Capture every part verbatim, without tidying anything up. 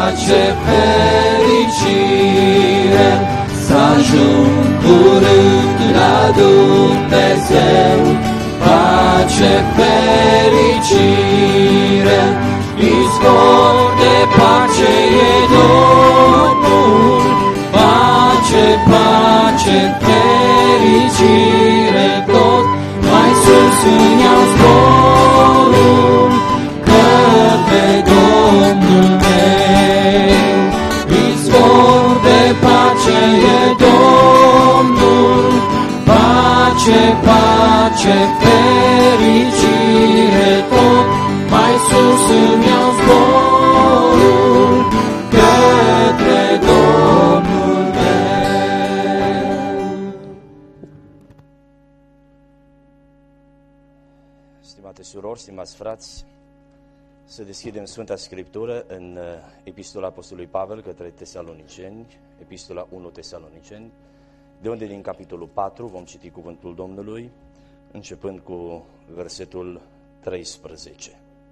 pace, fericire, să ajung curând la Dumnezeu. Pace, fericire, izvor de pace e Domnul. Pace, pace, fericire, tot mai sus îmi iau zborul către Domnul meu. Izvor de pace e Domnul. Pace, pace, fericire, tot mai sus îmi iau zborul către Domnul meu. Stimate surori, stimați frați, să deschidem Sfânta Scriptură în Epistola Apostolului Pavel către Tesaloniceni, Epistola unu Tesaloniceni, de unde din capitolul patru vom citi cuvântul Domnului, începând cu versetul treisprezece.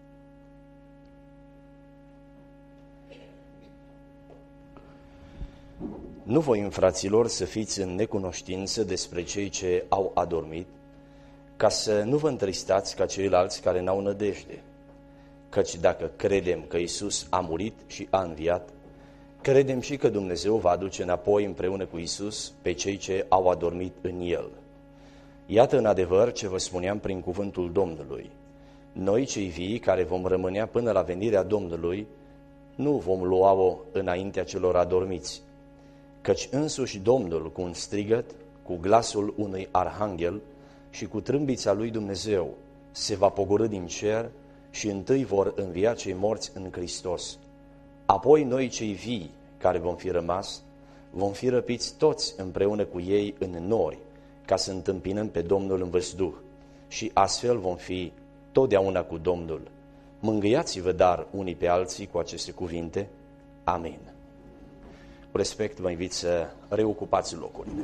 Nu voim, fraților, să fiți în necunoștință despre cei ce au adormit, ca să nu vă întristați ca ceilalți care n-au nădejde. Căci dacă credem că Iisus a murit și a înviat, credem și că Dumnezeu va aduce înapoi împreună cu Iisus pe cei ce au adormit în El. Iată în adevăr ce vă spuneam prin cuvântul Domnului. Noi cei vii care vom rămânea până la venirea Domnului, nu vom lua-o înaintea celor adormiți. Căci însuși Domnul cu un strigăt, cu glasul unui arhanghel și cu trâmbița lui Dumnezeu se va pogorî din cer și întâi vor învia cei morți în Hristos. Apoi noi cei vii care vom fi rămas, vom fi răpiți toți împreună cu ei în nori, ca să întâmpinăm pe Domnul în văzduh și astfel vom fi totdeauna cu Domnul. Mângâiați-vă dar unii pe alții cu aceste cuvinte. Amin. Cu respect vă invit să reocupați locurile.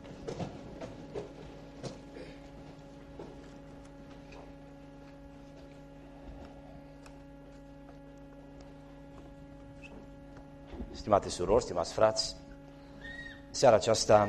Stimate surori, stimați frați, seara aceasta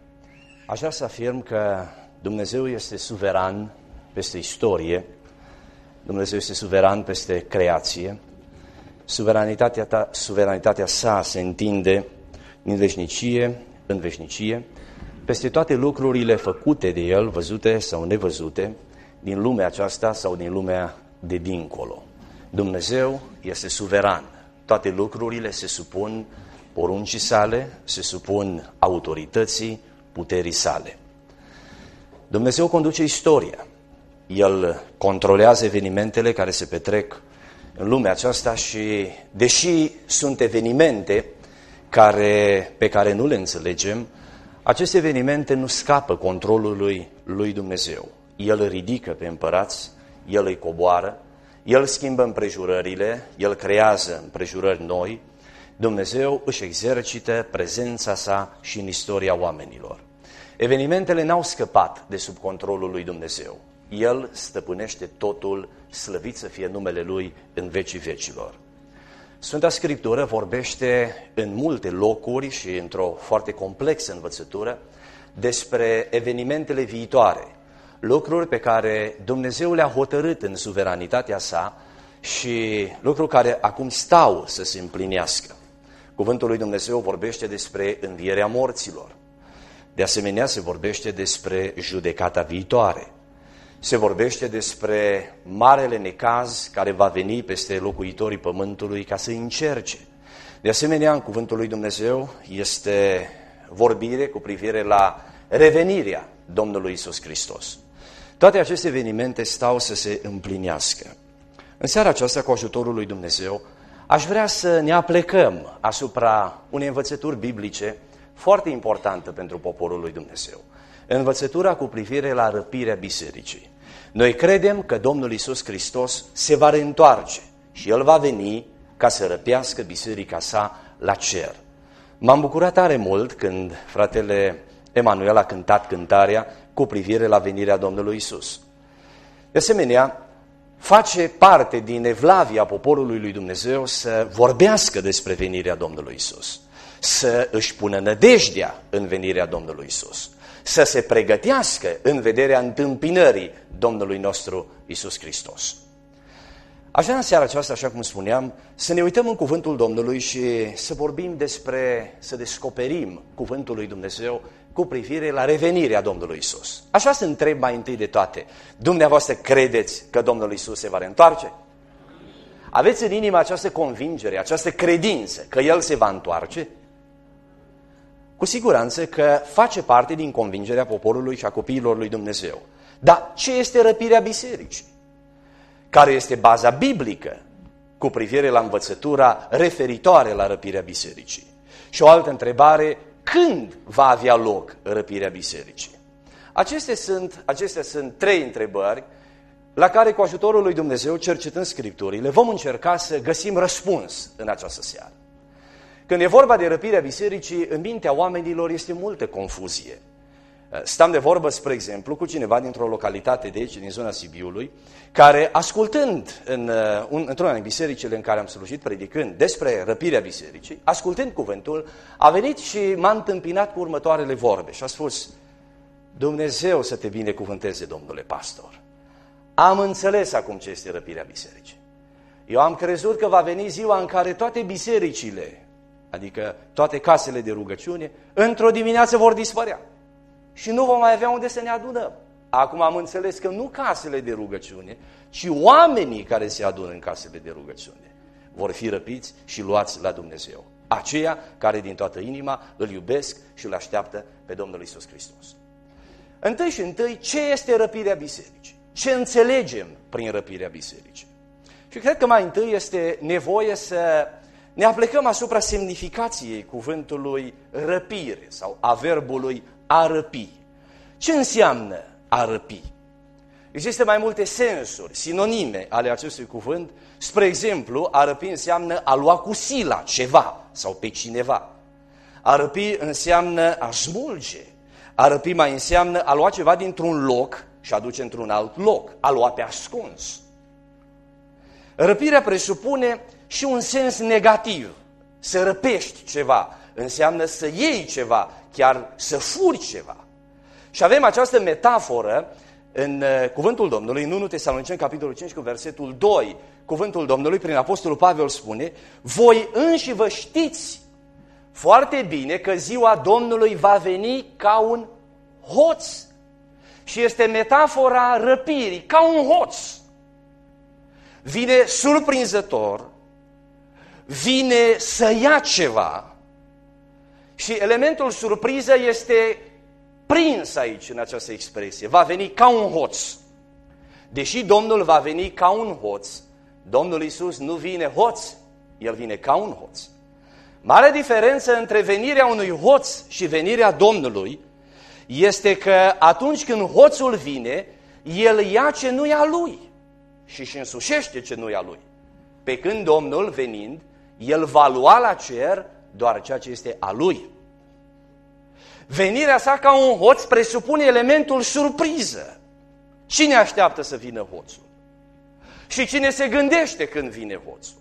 aș vrea să afirm că Dumnezeu este suveran peste istorie, Dumnezeu este suveran peste creație, suveranitatea, ta, suveranitatea sa se întinde din veșnicie în veșnicie, peste toate lucrurile făcute de El, văzute sau nevăzute, din lumea aceasta sau din lumea de dincolo. Dumnezeu este suveran. Toate lucrurile se supun poruncii sale, se supun autorității, puterii sale. Dumnezeu conduce istoria. El controlează evenimentele care se petrec în lumea aceasta și, deși sunt evenimente care, pe care nu le înțelegem, aceste evenimente nu scapă controlului lui Dumnezeu. El îi ridică pe împărați, El îi coboară, El schimbă împrejurările, El creează împrejurări noi, Dumnezeu își exercită prezența sa și în istoria oamenilor. Evenimentele n-au scăpat de sub controlul lui Dumnezeu. El stăpânește totul, slăvit să fie numele Lui în vecii vecilor. Sfânta Scriptură vorbește în multe locuri și într-o foarte complexă învățătură despre evenimentele viitoare, lucruri pe care Dumnezeu le-a hotărât în suveranitatea sa și lucruri care acum stau să se împlinească. Cuvântul lui Dumnezeu vorbește despre învierea morților. De asemenea, se vorbește despre judecata viitoare. Se vorbește despre marele necaz care va veni peste locuitorii pământului ca să încerce. De asemenea, în cuvântul lui Dumnezeu este vorbire cu privire la revenirea Domnului Iisus Hristos. Toate aceste evenimente stau să se împlinească. În seara aceasta, cu ajutorul lui Dumnezeu, aș vrea să ne aplecăm asupra unei învățături biblice foarte importantă pentru poporul lui Dumnezeu. Învățătura cu privire la răpirea bisericii. Noi credem că Domnul Iisus Hristos se va reîntoarce și El va veni ca să răpească biserica sa la cer. M-am bucurat tare mult când fratele Emanuel a cântat cântarea cu privire la venirea Domnului Iisus. De asemenea, face parte din evlavia poporului lui Dumnezeu să vorbească despre venirea Domnului Isus, să își pună nădejdea în venirea Domnului Isus, să se pregătească în vederea întâmpinării Domnului nostru Isus Hristos. Aș vrea în seara aceasta, așa cum spuneam, să ne uităm în cuvântul Domnului și să vorbim despre, să descoperim cuvântul lui Dumnezeu cu privire la revenirea Domnului Isus. Așa să întreb mai întâi de toate, dumneavoastră credeți că Domnul Isus se va reîntoarce? Aveți în inimă această convingere, această credință că El se va întoarce? Cu siguranță că face parte din convingerea poporului și a copiilor lui Dumnezeu. Dar ce este răpirea bisericii? Care este baza biblică cu privire la învățătura referitoare la răpirea bisericii? Și o altă întrebare, când va avea loc răpirea bisericii? Acestea sunt, acestea sunt trei întrebări la care, cu ajutorul lui Dumnezeu, cercetând Scripturile, vom încerca să găsim răspuns în această seară. Când e vorba de răpirea bisericii, în mintea oamenilor este multă confuzie. Stam de vorbă, spre exemplu, cu cineva dintr-o localitate de aici, din zona Sibiului, care, ascultând în, un, într-una din bisericile în care am slujit, predicând despre răpirea bisericii, ascultând cuvântul, a venit și m-a întâmpinat cu următoarele vorbe și a spus: Dumnezeu să te binecuvânteze, domnule pastor. Am înțeles acum ce este răpirea bisericii. Eu am crezut că va veni ziua în care toate bisericile, adică toate casele de rugăciune, într-o dimineață vor dispărea. Și nu vom mai avea unde să ne adunăm. Acum am înțeles că nu casele de rugăciune, ci oamenii care se adună în casele de rugăciune vor fi răpiți și luați la Dumnezeu. Aceia care din toată inima îl iubesc și îl așteaptă pe Domnul Iisus Hristos. Întâi și întâi, ce este răpirea bisericii? Ce înțelegem prin răpirea bisericii? Și cred că mai întâi este nevoie să ne aplecăm asupra semnificației cuvântului răpire sau a verbului a răpi. Ce înseamnă a răpi? Există mai multe sensuri, sinonime ale acestui cuvânt. Spre exemplu, a răpi înseamnă a lua cu sila ceva sau pe cineva. A răpi înseamnă a smulge. A răpi mai înseamnă a lua ceva dintr-un loc și a duce într-un alt loc. A lua pe ascuns. Răpirea presupune și un sens negativ. Să răpești ceva înseamnă să iei ceva, chiar să furi ceva. Și avem această metaforă în cuvântul Domnului, în întâi Tesaloniceni, capitolul cinci, cu versetul doi. Cuvântul Domnului, prin Apostolul Pavel, spune: voi înși vă știți foarte bine că ziua Domnului va veni ca un hoț. Și este metafora răpirii, ca un hoț. Vine surprinzător, vine să ia ceva și elementul surpriză este prins aici în această expresie. Va veni ca un hoț. Deși Domnul va veni ca un hoț, Domnul Iisus nu vine hoț, El vine ca un hoț. Marea diferență între venirea unui hoț și venirea Domnului este că atunci când hoțul vine, el ia ce nu e a lui și își însușește ce nu e a lui. Pe când Domnul, venind, El va lua la cer doar ceea ce este a lui. Venirea sa ca un hoț presupune elementul surpriză. Cine așteaptă să vină hoțul? Și cine se gândește când vine hoțul?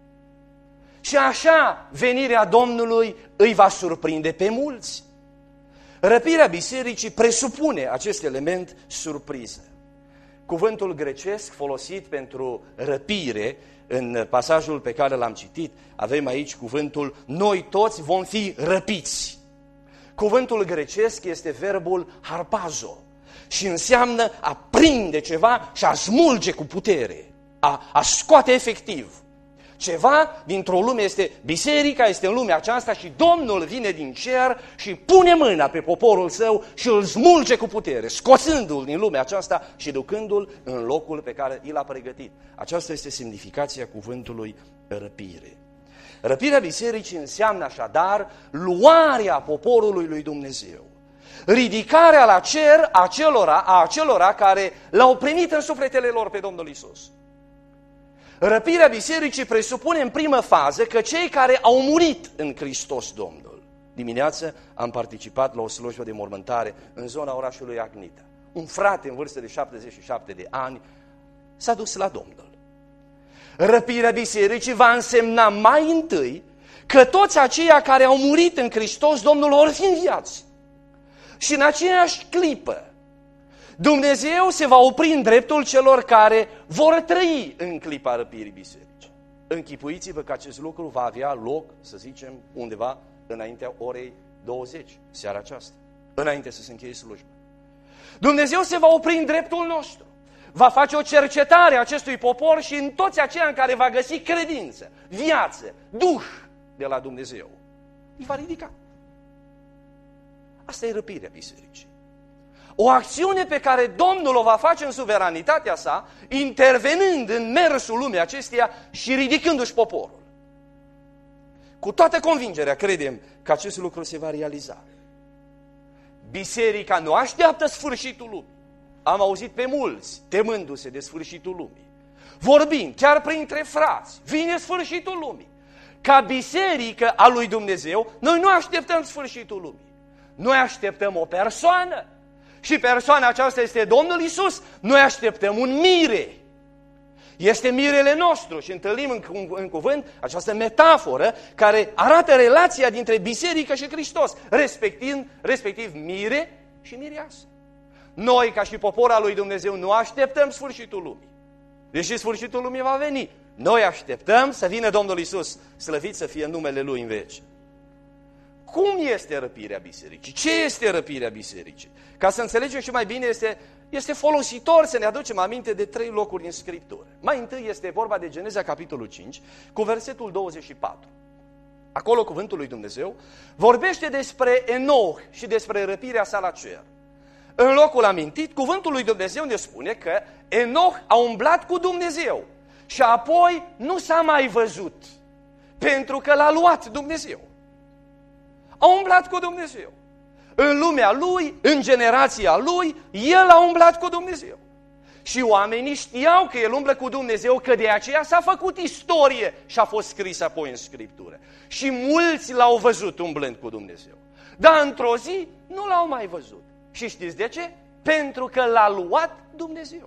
Și așa venirea Domnului îi va surprinde pe mulți. Răpirea bisericii presupune acest element surpriză. Cuvântul grecesc folosit pentru răpire, în pasajul pe care l-am citit, avem aici cuvântul noi toți vom fi răpiți. Cuvântul grecesc este verbul harpazo și înseamnă a prinde ceva și a smulge cu putere, a, a scoate efectiv. Ceva dintr-o lume este biserica, este în lumea aceasta și Domnul vine din cer și pune mâna pe poporul său și îl smulge cu putere, scoțându-l din lumea aceasta și ducându-l în locul pe care i l-a pregătit. Aceasta este semnificația cuvântului răpire. Răpirea bisericii înseamnă așadar luarea poporului lui Dumnezeu, ridicarea la cer a acelora, a acelora care l-au primit în sufletele lor pe Domnul Iisus. Răpirea bisericii presupune în primă fază că cei care au murit în Hristos Domnul. Dimineață am participat la o slujbă de mormântare în zona orașului Agnita. Un frate în vârstă de șaptezeci și șapte de ani s-a dus la Domnul. Răpirea bisericii va însemna mai întâi că toți aceia care au murit în Hristos, Domnul vor fi înviați. Și în aceeași clipă, Dumnezeu se va opri în dreptul celor care vor trăi în clipa răpirii bisericii. Închipuiți-vă că acest lucru va avea loc, să zicem, undeva înaintea orei douăzeci, seara aceasta, înainte să se încheie slujba. Dumnezeu se va opri în dreptul nostru. Va face o cercetare a acestui popor și în toți aceia în care va găsi credință, viață, duh de la Dumnezeu. Îi va ridica. Asta e răpirea bisericii. O acțiune pe care Domnul o va face în suveranitatea sa, intervenând în mersul lumii acesteia și ridicându-și poporul. Cu toată convingerea credem că acest lucru se va realiza. Biserica nu așteaptă sfârșitul lumii. Am auzit pe mulți temându-se de sfârșitul lumii. Vorbind, chiar printre frați, vine sfârșitul lumii. Ca biserică a lui Dumnezeu, noi nu așteptăm sfârșitul lumii. Noi așteptăm o persoană. Și persoana aceasta este Domnul Iisus. Noi așteptăm un mire. Este mirele nostru și întâlnim în, în cuvânt această metaforă care arată relația dintre biserică și Hristos, respectiv, respectiv mire și mireasă. Noi, ca și popor al lui Dumnezeu, nu așteptăm sfârșitul lumii. Deși sfârșitul lumii va veni, noi așteptăm să vină Domnul Iisus, slăvit să fie numele Lui în veci. Cum este răpirea bisericii? Ce este răpirea bisericii? Ca să înțelegem și mai bine, este, este folositor să ne aducem aminte de trei locuri în Scriptură. Mai întâi este vorba de Geneza, capitolul cinci, cu versetul douăzeci și patru. Acolo cuvântul lui Dumnezeu vorbește despre Enoch și despre răpirea sa la cer. În locul amintit, cuvântul lui Dumnezeu ne spune că Enoch a umblat cu Dumnezeu și apoi nu s-a mai văzut, pentru că l-a luat Dumnezeu. A umblat cu Dumnezeu. În lumea lui, în generația lui, el a umblat cu Dumnezeu. Și oamenii știau că el umblă cu Dumnezeu, că de aceea s-a făcut istorie și a fost scris apoi în Scriptură. Și mulți l-au văzut umblând cu Dumnezeu. Dar într-o zi nu l-au mai văzut. Și știți de ce? Pentru că l-a luat Dumnezeu.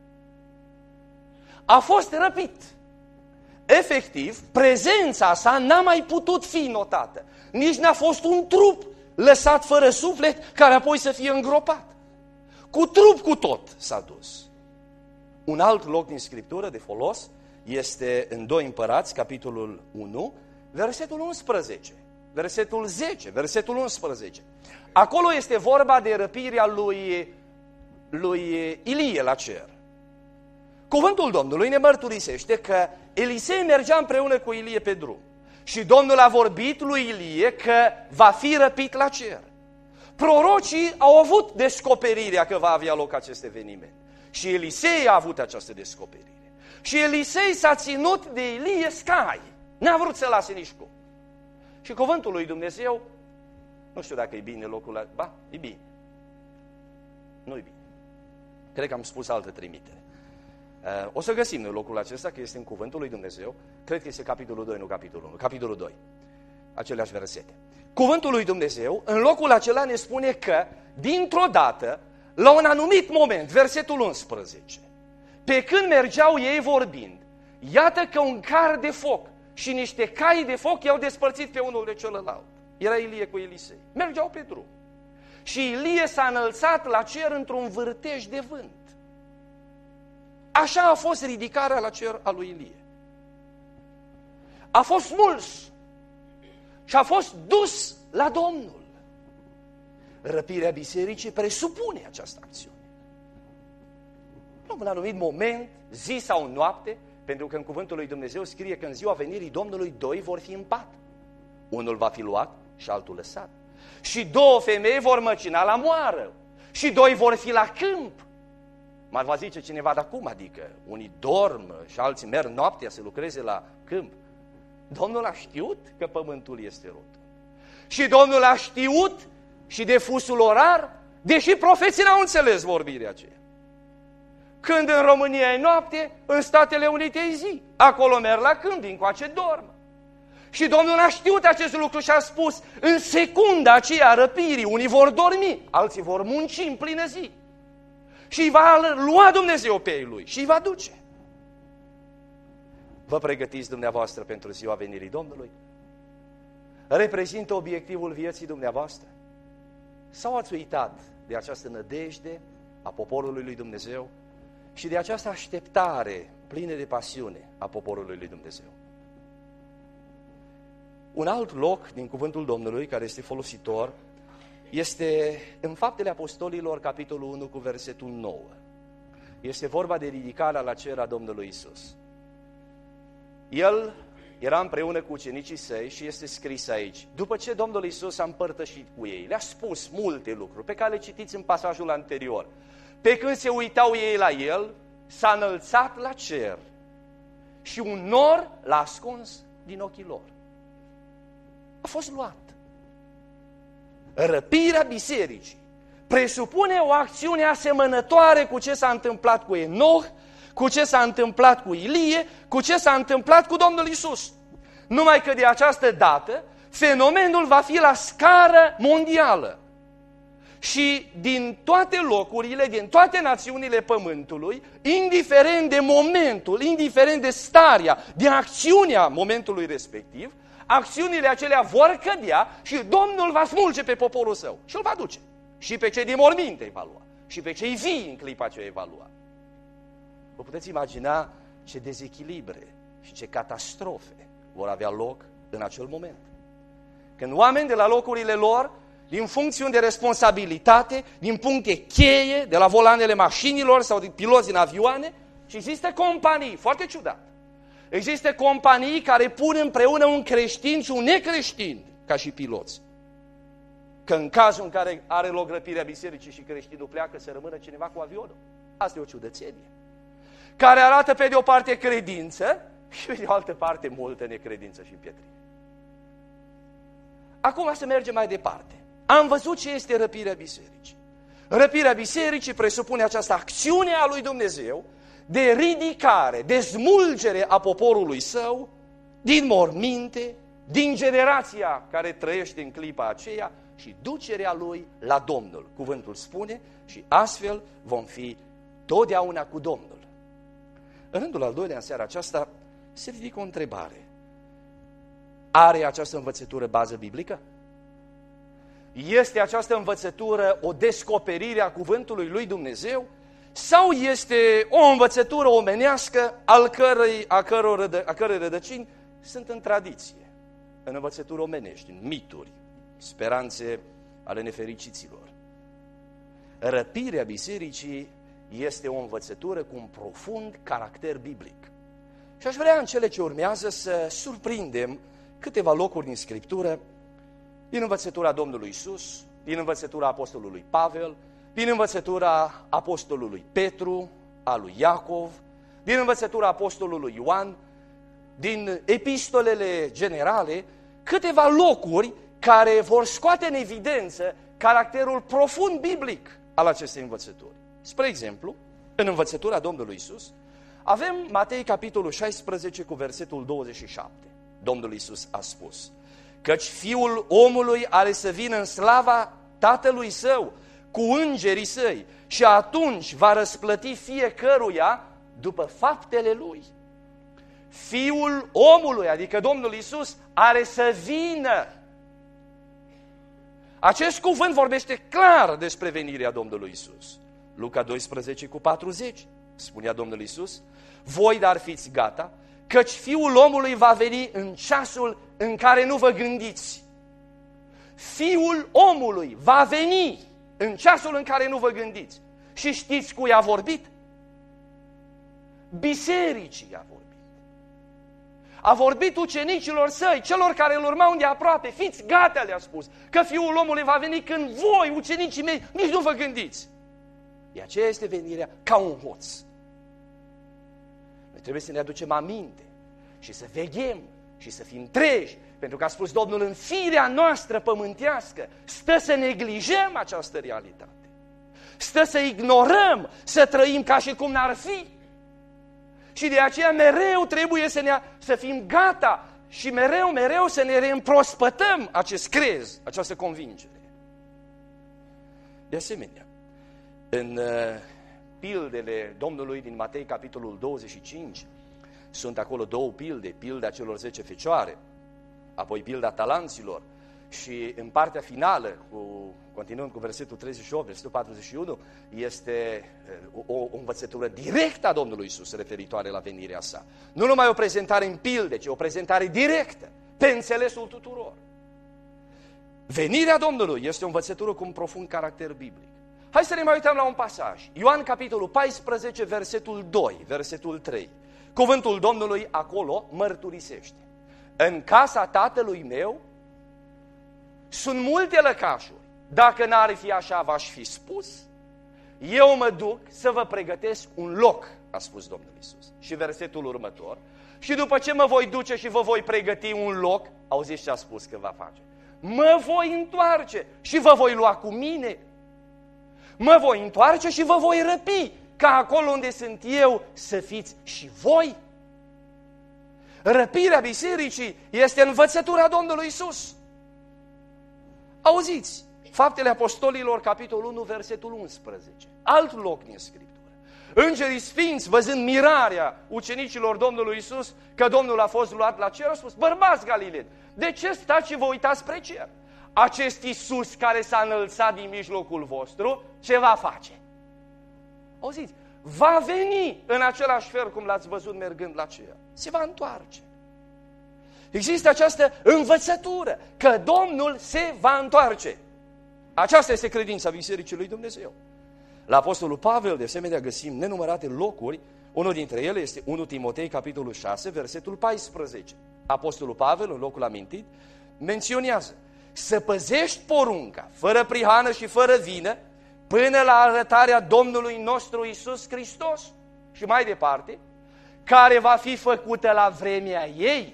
A fost răpit. Efectiv, prezența sa n-a mai putut fi notată. Nici n-a fost un trup lăsat fără suflet care apoi să fie îngropat. Cu trup cu tot s-a dus. Un alt loc din Scriptură de folos este în doi Împărați, capitolul unu, versetul unsprezece, versetul zece, versetul unsprezece. Acolo este vorba de răpirea lui, lui Ilie la cer. Cuvântul Domnului ne mărturisește că Elisei mergea împreună cu Ilie pe drum. Și Domnul a vorbit lui Ilie că va fi răpit la cer. Prorocii au avut descoperirea că va avea loc acest eveniment. Și Elisei a avut această descoperire. Și Elisei s-a ținut de Ilie scai. N-a vrut să lase nici cum. Și cuvântul lui Dumnezeu, nu știu dacă e bine locul ăla, ba, e bine. Nu e bine. Cred că am spus altă trimitere. O să găsim noi locul acesta, că este în cuvântul lui Dumnezeu. Cred că este capitolul doi, nu capitolul unu. Capitolul doi. Aceleași versete. Cuvântul lui Dumnezeu, în locul acela ne spune că, dintr-o dată, la un anumit moment, versetul unsprezece, pe când mergeau ei vorbind, iată că un car de foc și niște cai de foc i-au despărțit pe unul de celălalt. Era Ilie cu Elisei. Mergeau pe drum. Și Ilie s-a înălțat la cer într-un vârtej de vânt. Așa a fost ridicarea la cer a lui Ilie. A fost smuls și a fost dus la Domnul. Răpirea bisericii presupune această acțiune. La un anumit moment, zi sau noapte, pentru că în cuvântul lui Dumnezeu scrie că în ziua venirii Domnului doi vor fi în pat. Unul va fi luat și altul lăsat. Și două femei vor măcina la moară. Și doi vor fi la câmp. Mai va zice cineva, dar cum adică? Unii dorm și alții merg noaptea să lucreze la câmp. Domnul a știut că pământul este rotund. Și Domnul a știut și de fusul orar, deși profeții n-au înțeles vorbirea aceea. Când în România e noapte, în Statele Unite e zi. Acolo merg la câmp, dincoace dorm. Și Domnul a știut acest lucru și a spus, în secunda aceea răpirii, unii vor dormi, alții vor munci în plină zi. Și îi va lua Dumnezeu pe ei lui și îi va duce. Vă pregătiți dumneavoastră pentru ziua venirii Domnului? Reprezintă obiectivul vieții dumneavoastră? Sau ați uitat de această nădejde a poporului lui Dumnezeu și de această așteptare plină de pasiune a poporului lui Dumnezeu? Un alt loc din cuvântul Domnului care este folositor este în Faptele Apostolilor, capitolul unu, cu versetul nouă. Este vorba de ridicarea la cer a Domnului Isus. El era împreună cu ucenicii săi și este scris aici. După ce Domnul Isus a împărtășit cu ei, le-a spus multe lucruri pe care le citiți în pasajul anterior. Pe când se uitau ei la el, s-a înălțat la cer și un nor l-a ascuns din ochii lor. A fost luat. Răpirea bisericii presupune o acțiune asemănătoare cu ce s-a întâmplat cu Enoch, cu ce s-a întâmplat cu Ilie, cu ce s-a întâmplat cu Domnul Isus. Numai că de această dată, fenomenul va fi la scară mondială. Și din toate locurile, din toate națiunile pământului, indiferent de momentul, indiferent de starea, de acțiunea momentului respectiv, acțiunile acelea vor cădea și Domnul va smulge pe poporul său și îl va duce. Și pe cei din morminte îi va lua. Și pe cei vii în clipa ce îi va lua. Vă puteți imagina ce dezechilibre și ce catastrofe vor avea loc în acel moment. Când oameni de la locurile lor, din funcțiuni de responsabilitate, din puncte cheie, de la volanele mașinilor sau de piloți din avioane, și există companii, foarte ciudat, există companii care pun împreună un creștin și un necreștin ca și piloți. Că în cazul în care are loc răpirea bisericii și creștinul pleacă, să rămână cineva cu avionul. Asta e o ciudățenie. Care arată pe de o parte credință și pe de o altă parte multă necredință și împietrire. Acum să mergem mai departe. Am văzut ce este răpirea bisericii. Răpirea bisericii presupune această acțiune a lui Dumnezeu de ridicare, de smulgere a poporului său din morminte, din generația care trăiește în clipa aceea și ducerea lui la Domnul. Cuvântul spune și astfel vom fi totdeauna cu Domnul. În rândul al doilea, în seara aceasta, se ridică o întrebare. Are această învățătură bază biblică? Este această învățătură o descoperire a cuvântului lui Dumnezeu? Sau este o învățătură omenească al cărei, a, căror, a cărei rădăcini sunt în tradiție, în învățături omenești, în mituri, speranțe ale nefericiților? Răpirea bisericii este o învățătură cu un profund caracter biblic. Și aș vrea în cele ce urmează să surprindem câteva locuri din Scriptură, din învățătura Domnului Isus, din învățătura Apostolului Pavel, din învățătura Apostolului Petru, a lui Iacov, din învățătura Apostolului Ioan, din epistolele generale, câteva locuri care vor scoate în evidență caracterul profund biblic al acestei învățături. Spre exemplu, în învățătura Domnului Isus, avem Matei capitolul șaisprezece cu versetul douăzeci și șapte. Domnul Isus a spus: căci Fiul omului are să vină în slava Tatălui Său cu îngerii Săi și atunci va răsplăti fiecăruia după faptele Lui. Fiul omului, adică Domnul Isus, are să vină. Acest cuvânt vorbește clar despre venirea Domnului Isus. Luca doisprezece cu patruzeci, spunea Domnul Isus: voi dar fiți gata, căci Fiul omului va veni în ceasul în care nu vă gândiți. Fiul omului va veni în ceasul în care nu vă gândiți. Și știți cui a vorbit? Bisericii a vorbit. A vorbit ucenicilor săi, celor care îl urmau de aproape. Fiți gata, le-a spus, că Fiul omului va veni când voi, ucenicii mei, nici nu vă gândiți. De aceea este venirea ca un hoț. Noi trebuie să ne aducem aminte și să veghem și să fim treji, pentru că a spus Domnul, în firea noastră pământească stă să neglijăm această realitate. Stă să ignorăm, să trăim ca și cum n-ar fi. Și de aceea mereu trebuie să, ne, să fim gata și mereu, mereu să ne reîmprospătăm acest crez, această convingere. De asemenea, în uh, pildele Domnului din Matei, capitolul douăzeci și cinci, Sunt acolo două pilde, pilda celor zece fecioare, apoi pilda talanților și în partea finală, cu, continuând cu versetul treizeci și opt, versetul patruzeci și unu, este o, o învățătură directă a Domnului Iisus referitoare la venirea sa. Nu numai o prezentare în pilde, ci o prezentare directă, pe înțelesul tuturor. Venirea Domnului este o învățătură cu un profund caracter biblic. Hai să ne mai uităm la un pasaj. Ioan, capitolul paisprezece, versetul doi, versetul trei. Cuvântul Domnului acolo mărturisește: în casa tatălui meu sunt multe lăcașuri. Dacă n-ar fi așa, v-aș fi spus. Eu mă duc să vă pregătesc un loc, a spus Domnul Iisus. Și versetul următor: și după ce mă voi duce și vă voi pregăti un loc, auziți ce a spus că va face? Mă voi întoarce și vă voi lua cu mine. Mă voi întoarce și vă voi răpi, ca acolo unde sunt eu să fiți și voi. Răpirea bisericii este învățătura Domnului Iisus. Auziți, Faptele Apostolilor, capitolul unu, versetul unsprezece. Alt loc din Scriptură. Îngerii sfinți, văzând mirarea ucenicilor Domnului Iisus, că Domnul a fost luat la cer, au spus: bărbați Galileni, de ce stați și vă uitați spre cer? Acest Iisus care s-a înălțat din mijlocul vostru, ce va face? Auziți, va veni în același fel cum l-ați văzut mergând la cer. Se va întoarce. Există această învățătură că Domnul se va întoarce. Aceasta este credința Bisericii lui Dumnezeu. La Apostolul Pavel, de asemenea, găsim nenumărate locuri. Unul dintre ele este unu Timotei, capitolul șase, versetul paisprezece. Apostolul Pavel, în locul amintit, menționează: să păzești porunca, fără prihană și fără vină, până la arătarea Domnului nostru Iisus Hristos. Și mai departe, care va fi făcută la vremea ei.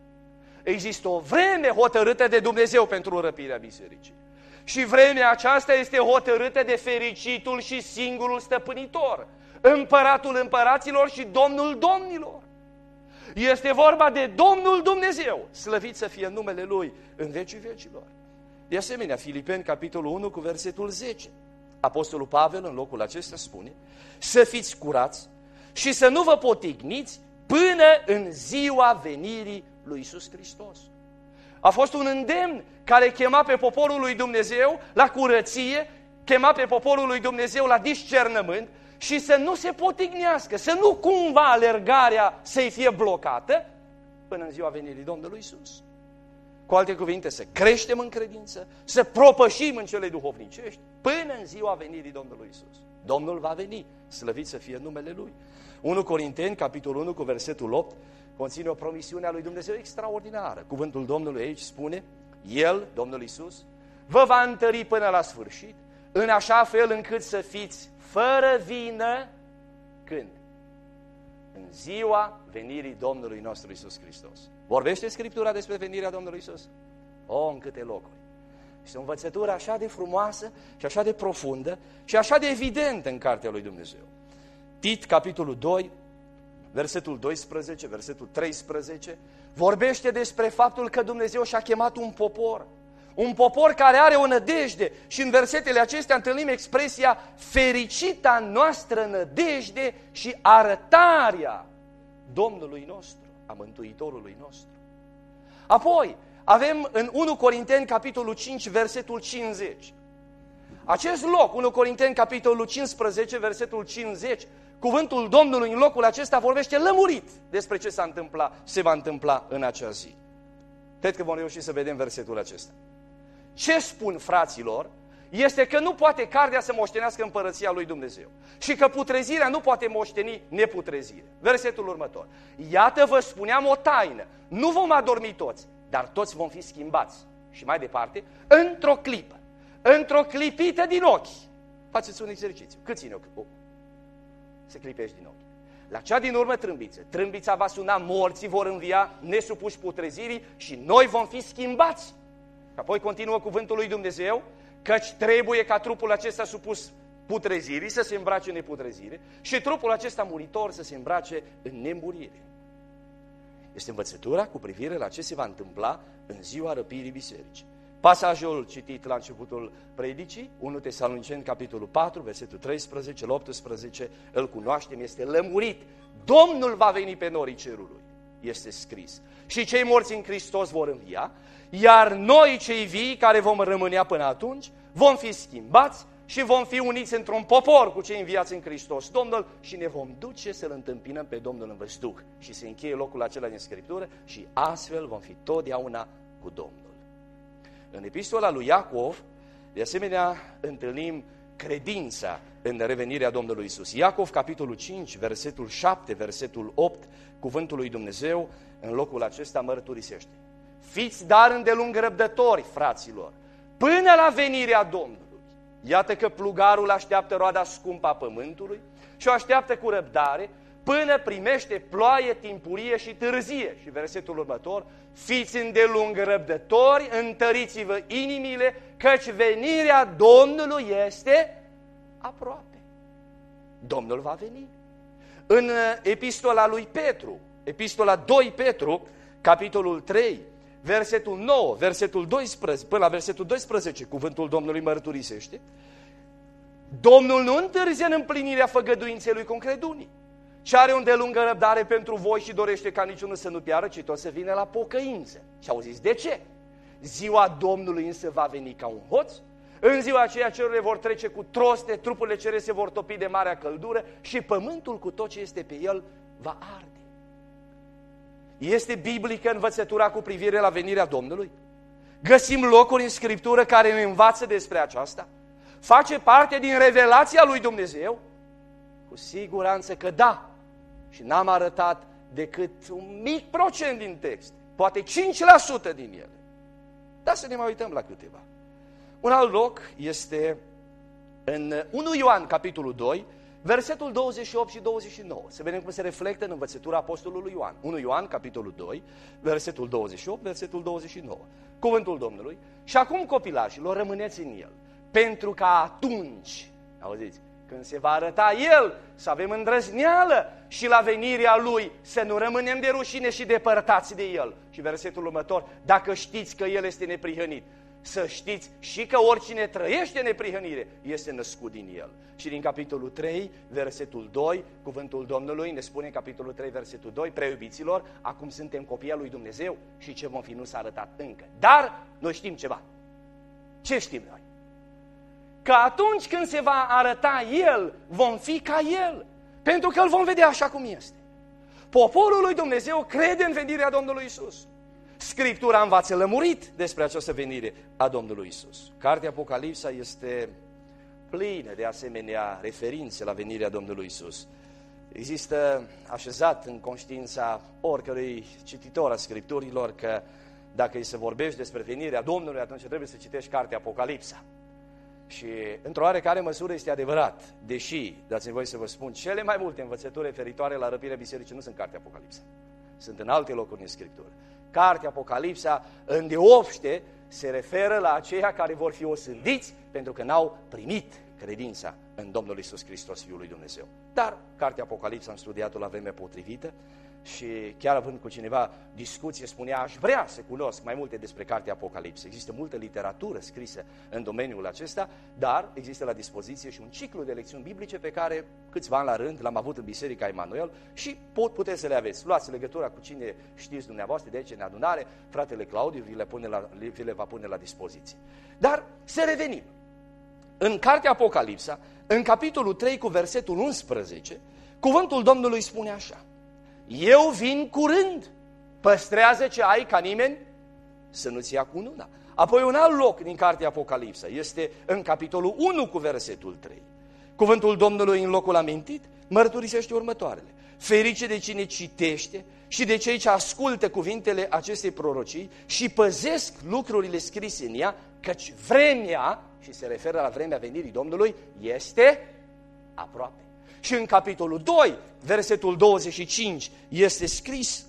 Există o vreme hotărâtă de Dumnezeu pentru răpirea bisericii. Și vremea aceasta este hotărâtă de fericitul și singurul stăpânitor, Împăratul împăraților și Domnul domnilor. Este vorba de Domnul Dumnezeu, slăvit să fie numele Lui în vecii vecilor. De asemenea, Filipeni, capitolul unu, cu versetul zece. Apostolul Pavel, în locul acesta, spune: să fiți curați și să nu vă potigniți până în ziua venirii lui Iisus Hristos. A fost un îndemn care chema pe poporul lui Dumnezeu la curăție, chema pe poporul lui Dumnezeu la discernământ și să nu se potignească, să nu cumva alergarea să-i fie blocată până în ziua venirii Domnului Iisus. Cu alte cuvinte, să creștem în credință, să propășim în cele duhovnicești până în ziua venirii Domnului Iisus. Domnul va veni, slăvit să fie numele Lui. unu Corinteni, capitolul unu, cu versetul opt, conține o promisiune a lui Dumnezeu extraordinară. Cuvântul Domnului aici spune: El, Domnul Iisus, vă va întări până la sfârșit, în așa fel încât să fiți fără vină. Când? În ziua venirii Domnului nostru Iisus Hristos. Vorbește Scriptura despre venirea Domnului Iisus? O, în câte locuri! Este o învățătură așa de frumoasă și așa de profundă și așa de evidentă în cartea lui Dumnezeu. Tit, capitolul doi, versetul doisprezece, versetul treisprezece, vorbește despre faptul că Dumnezeu și-a chemat un popor. Un popor care are o nădejde și în versetele acestea întâlnim expresia fericita noastră nădejde și arătarea Domnului nostru, a Mântuitorului nostru. Apoi avem în unu Corinteni, capitolul cinci, versetul cincizeci. Acest loc, unu Corinteni, capitolul cincisprezece, versetul cincizeci, cuvântul Domnului în locul acesta vorbește lămurit despre ce s-a întâmplat, se va întâmpla în acea zi. Cred că vom reuși să vedem versetul acesta. Ce spun fraților este că nu poate carnea să moștenească împărăția lui Dumnezeu și că putrezirea nu poate moșteni neputrezire. Versetul următor: iată, vă spuneam o taină, nu vom adormi toți, dar toți vom fi schimbați. Și mai departe, într-o clipă, într-o clipită din ochi. Faceți un exercițiu. Cât ține ochi? Oh. Se clipești din ochi. La cea din urmă trâmbiță. Trâmbița va suna, morții vor învia, nesupuși putrezirii și noi vom fi schimbați. Apoi continuă cuvântul lui Dumnezeu, căci trebuie ca trupul acesta supus putrezirii să se îmbrace în neputrezire și trupul acesta muritor să se îmbrace în nemurire. Este învățătura cu privire la ce se va întâmpla în ziua răpirii bisericii. Pasajul citit la începutul predicii, unu Tesaloniceni, capitolul patru, versetul treisprezece la optsprezece, îl cunoaștem, este lămurit Domnul va veni pe norii cerului, este scris. Și cei morți în Hristos vor învia, iar noi cei vii care vom rămâne până atunci, vom fi schimbați și vom fi uniți într-un popor cu cei înviați în Hristos Domnul și ne vom duce să-L întâmpinăm pe Domnul în văzduh. Și se încheie locul acela din Scriptură și astfel vom fi totdeauna cu Domnul. În epistola lui Iacov, de asemenea, întâlnim credința în revenirea Domnului Iisus. Iacov, capitolul cinci, versetul șapte, versetul opt, cuvântul lui Dumnezeu în locul acesta mărturisește: fiți dar îndelung răbdători, fraților, până la venirea Domnului. Iată că plugarul așteaptă roada scumpă a pământului și o așteaptă cu răbdare până primește ploaie timpurie și târzie. Și versetul următor: fiți îndelung răbdători, întăriți-vă inimile, căci venirea Domnului este aproape. Domnul va veni. În epistola lui Petru, epistola doi Petru, capitolul trei, versetul nouă, versetul doisprezece, până la versetul doisprezece, cuvântul Domnului mărturisește: Domnul nu întârzie în împlinirea făgăduinței lui concredunii, ci are o îndelungă răbdare pentru voi și dorește ca niciunul să nu piară, ci tot să vină la pocăință. Și au zis: de ce? Ziua Domnului însă va veni ca un hoț. În ziua aceea cerurile vor trece cu troste, trupurile cerese se vor topi de marea căldură și pământul cu tot ce este pe el va arde. Este biblică învățătura cu privire la venirea Domnului? Găsim locuri în Scriptură care ne învață despre aceasta? Face parte din revelația lui Dumnezeu? Cu siguranță că da. Și n-am arătat decât un mic procent din text, poate cinci la sută din ele. Dar să ne mai uităm la câteva. Un alt loc este în unu Ioan, capitolul doi, versetul douăzeci și opt și douăzeci și nouă. Să vedem cum se reflectă în învățătura apostolului Ioan. unu Ioan, capitolul doi, versetul douăzeci și opt, versetul douăzeci și nouă. Cuvântul Domnului: și acum, copilașilor, rămâneți în El, pentru că atunci, auziți, când se va arăta El, să avem îndrăzneală și la venirea Lui să nu rămânem de rușine și depărtați de El. Și versetul următor: dacă știți că El este neprihănit, să știți și că oricine trăiește neprihănire este născut din El. Și din capitolul trei, versetul doi, cuvântul Domnului ne spune în capitolul trei, versetul doi: preiubiților, acum suntem copii al lui Dumnezeu și ce vom fi nu s-a arătat încă. Dar noi știm ceva. Ce știm noi? Că atunci când se va arăta El, vom fi ca El, pentru că Îl vom vedea așa cum este. Poporul lui Dumnezeu crede în venirea Domnului Iisus. Scriptura învață lămurit despre această venire a Domnului Iisus. Cartea Apocalipsa este plină de asemenea referințe la venirea Domnului Iisus. Există așezat în conștiința oricărui cititor a Scripturilor că dacă îi se vorbește despre venirea Domnului, atunci trebuie să citești Cartea Apocalipsa. Și într-o oarecare măsură este adevărat, deși, dați-mi voi să vă spun, cele mai multe învățături referitoare la răpirea bisericii nu sunt Cartea Apocalipsa. Sunt în alte locuri în Scriptură. Cartea Apocalipsa îndeopște se referă la aceia care vor fi osândiți pentru că n-au primit credința în Domnul Iisus Hristos, Fiul lui Dumnezeu. Dar Cartea Apocalipsa am studiat-o la vremea potrivită și chiar având cu cineva discuție, spunea: aș vrea să cunosc mai multe despre Cartea Apocalipsa. Există multă literatură scrisă în domeniul acesta, dar există la dispoziție și un ciclu de lecțiuni biblice pe care câțiva ani la rând l-am avut în Biserica Emanuel și pot, puteți să le aveți. Luați legătura cu cine știți dumneavoastră de aici în adunare, fratele Claudiu vi le, pune la, vi le va pune la dispoziție. Dar să revenim. În Cartea Apocalipsa, în capitolul trei cu versetul unsprezece, cuvântul Domnului spune așa: eu vin curând, păstrează ce ai ca nimeni să nu-ți ia cununa. Apoi un alt loc din Cartea Apocalipsa este în capitolul unu cu versetul trei. Cuvântul Domnului în locul amintit mărturisește următoarele: ferice de cine citește și de cei ce ascultă cuvintele acestei prorocii și păzesc lucrurile scrise în ea, căci vremea, și se referă la vremea venirii Domnului, este aproape. Și în capitolul doi, versetul douăzeci și cinci, este scris: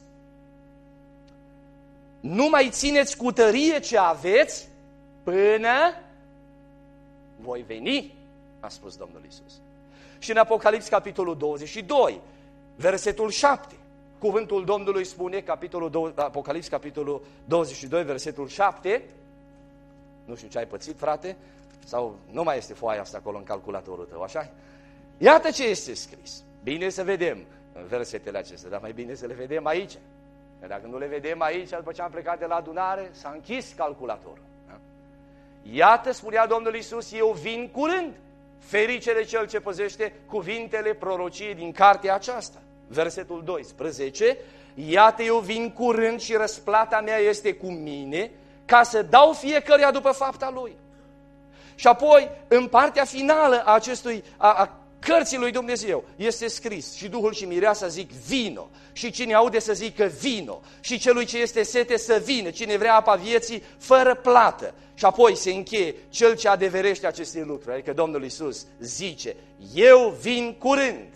nu mai țineți cu tărie ce aveți până voi veni, a spus Domnul Iisus. Și în Apocalips, capitolul douăzeci și doi, versetul șapte, cuvântul Domnului spune, capitolul doi, Apocalips, capitolul douăzeci și doi, versetul șapte, nu știu ce ai pățit, frate, sau nu mai este foaia asta acolo în calculatorul tău, așa? Iată ce este scris. Bine să vedem. versetele acestea, dar mai bine să le vedem aici. Că dacă nu le vedem aici, după ce am plecat de la adunare, s-a închis calculatorul. Da? Iată, spunea Domnul Iisus, eu vin curând. Ferice de cel ce păzește cuvintele prorociei din cartea aceasta. Versetul doisprezece, iată, eu vin curând și răsplata mea este cu mine, ca să dau fiecăruia după fapta lui. Și apoi, în partea finală a acestui, a, a cărții lui Dumnezeu, este scris, și Duhul și Mireasa zic, vino, și cine aude să zică vino, și celui ce este sete să vină, cine vrea apa vieții, fără plată. Și apoi se încheie cel ce adeverește aceste lucruri, adică Domnul Iisus zice, eu vin curând.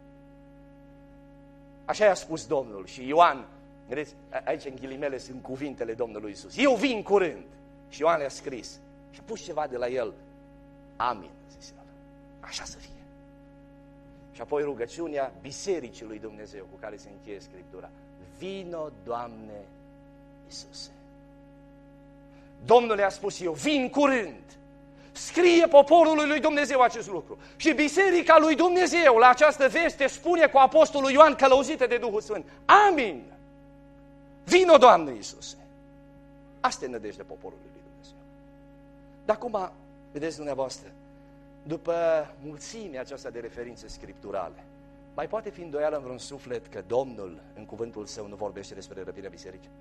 Așa i-a spus Domnul și Ioan, vedeți, aici în ghilimele sunt cuvintele Domnului Iisus, eu vin curând. Și Ioan le-a scris și a pus ceva de la el, amin, zise el, așa să fie. Și apoi rugăciunea Bisericii lui Dumnezeu cu care se încheie Scriptura. Vino, Doamne Iisuse. Domnul le-a spus, eu vin curând. Scrie poporului lui Dumnezeu acest lucru. Și Biserica lui Dumnezeu la această veste spune cu apostolul Ioan călăuzită de Duhul Sfânt. Amin. Vino, Doamne Iisuse. Asta e nădejdea poporului lui Dumnezeu. Dar acum, vedeți dumneavoastră, după mulțimea aceasta de referințe scripturale, mai poate fi îndoială în vreun suflet că Domnul, în cuvântul Său, nu vorbește despre răpirea bisericii?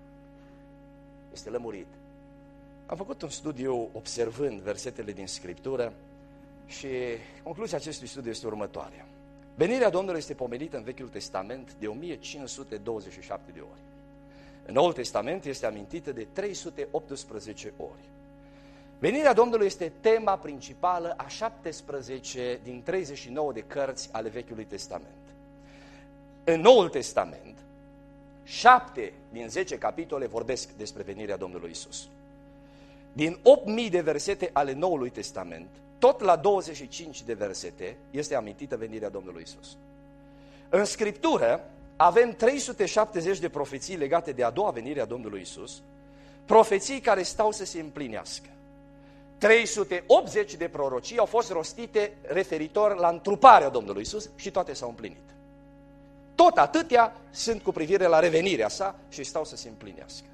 Este lămurit. Am făcut un studiu observând versetele din Scriptură și concluzia acestui studiu este următoarea. Venirea Domnului este pomenită în Vechiul Testament de o mie cinci sute douăzeci și șapte de ori. În Noul Testament este amintită de trei sute optsprezece ori. Venirea Domnului este tema principală a șaptesprezece din treizeci și nouă de cărți ale Vechiului Testament. În Noul Testament, șapte din zece capitole vorbesc despre venirea Domnului Iisus. Din opt mii de versete ale Noului Testament, tot la douăzeci și cinci de versete este amintită venirea Domnului Iisus. În Scriptură avem trei sute șaptezeci de profeții legate de a doua venire a Domnului Iisus, profeții care stau să se împlinească. trei sute optzeci de prorocii au fost rostite referitor la întruparea Domnului Iisus și toate s-au împlinit. Tot atâtea sunt cu privire la revenirea sa și stau să se împlinească.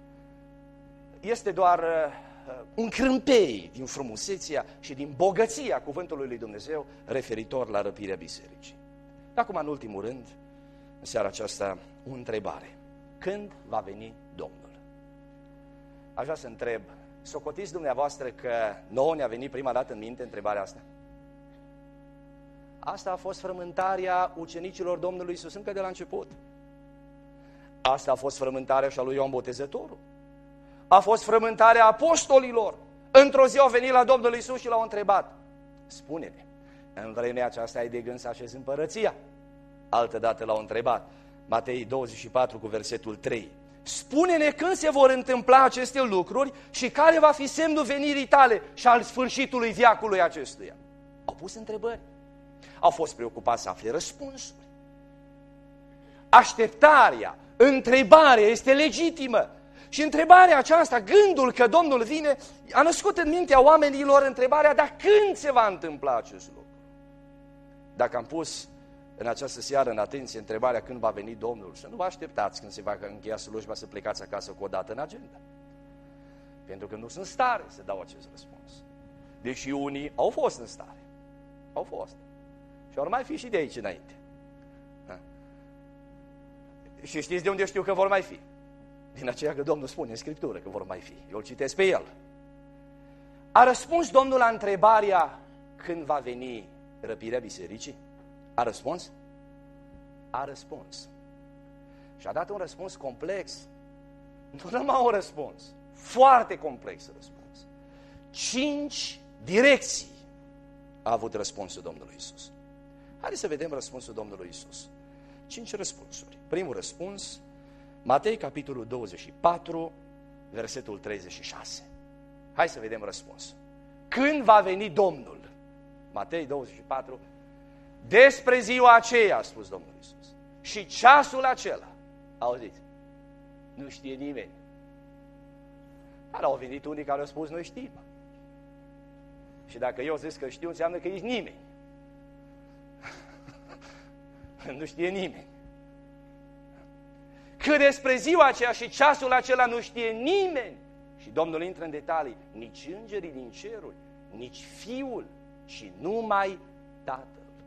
Este doar uh, un crâmpei din frumusețea și din bogăția cuvântului lui Dumnezeu referitor la răpirea bisericii. Acum, în ultimul rând, în seara aceasta, o întrebare. Când va veni Domnul? Aș vrea să întreb, socotiți dumneavoastră că nouă ne-a venit prima dată în minte întrebarea asta? Asta a fost frământarea ucenicilor Domnului Iisus încă de la început. Asta a fost frământarea și a lui Ioan Botezătorul. A fost frământarea apostolilor. Într-o zi au venit la Domnul Iisus și l-au întrebat, spune-ne, în vremea aceasta ai de gând să așezi împărăția? Altădată l-au întrebat, Matei douăzeci și patru cu versetul trei, spune-ne când se vor întâmpla aceste lucruri și care va fi semnul venirii tale și al sfârșitului veacului acestuia. Au pus întrebări. Au fost preocupați să afle răspunsuri. Așteptarea, întrebarea este legitimă. Și întrebarea aceasta, gândul că Domnul vine, a născut în mintea oamenilor întrebarea, dar când se va întâmpla acest lucru? Dacă am pus în această seară în atenție întrebarea când va veni Domnul, să nu vă așteptați când se va încheia slujba să plecați acasă cu o dată în agenda. Pentru că nu sunt în stare să dau acest răspuns. Deși unii au fost în stare. Au fost. Și or mai fi și de aici înainte. Da. Și știți de unde știu că vor mai fi? Din aceea că Domnul spune în Scriptură că vor mai fi. Eu îl citesc pe el. A răspuns Domnul la întrebarea când va veni răpirea bisericii? A răspuns? A răspuns. Și a dat un răspuns complex. Nu numai un răspuns. Foarte complex răspuns. Cinci direcții a avut răspunsul Domnului Iisus. Haideți să vedem răspunsul Domnului Iisus. Cinci răspunsuri. Primul răspuns, Matei, capitolul douăzeci și patru, versetul treizeci și șase. Hai să vedem răspunsul. Când va veni Domnul? Matei douăzeci și patru, despre ziua aceea, a spus Domnul Iisus. Și ceasul acela, auziți, nu știe nimeni. Dar au venit unii care au spus, noi știm. Și dacă eu zic că știu, înseamnă că ești nimeni. nu știe nimeni. Că despre ziua aceea și ceasul acela nu știe nimeni. Și Domnul intră în detalii. Nici îngerii din ceruri, nici Fiul, și numai Tatăl.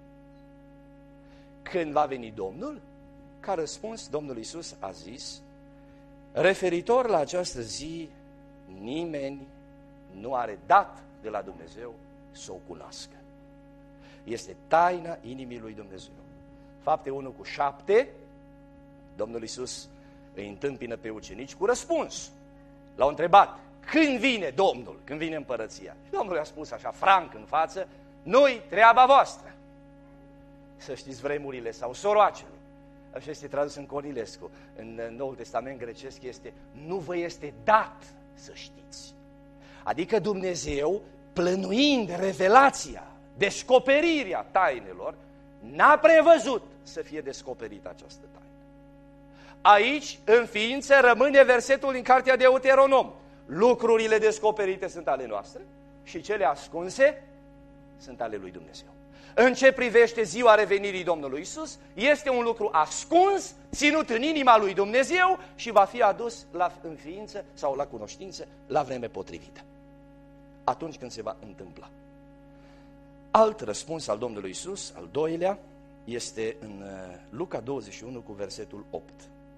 Când va veni Domnul, ca răspuns, Domnul Iisus a zis, referitor la această zi, nimeni nu are dat de la Dumnezeu să o cunoască. Este taina inimii lui Dumnezeu. Fapte unu cu șapte, Domnul Iisus îi întâmpină pe ucenici cu răspuns. L-au întrebat, când vine Domnul, când vine împărăția? Și Domnul i-a spus așa, franc în față, nu-i treaba voastră. Să știți vremurile sau soroacele. Așa este tradus în Cornilescu. În Noul Testament grecesc este, nu vă este dat să știți. Adică Dumnezeu, plănuind revelația, descoperirea tainelor, n-a prevăzut să fie descoperită această taină. Aici, în ființă, rămâne versetul din cartea de Deuteronom. Lucrurile descoperite sunt ale noastre și cele ascunse sunt ale lui Dumnezeu. În ce privește ziua revenirii Domnului Iisus, este un lucru ascuns, ținut în inima lui Dumnezeu și va fi adus la în ființă sau la cunoștință la vreme potrivită. Atunci când se va întâmpla. Alt răspuns al Domnului Iisus, al doilea, este în Luca douăzeci și unu cu versetul opt.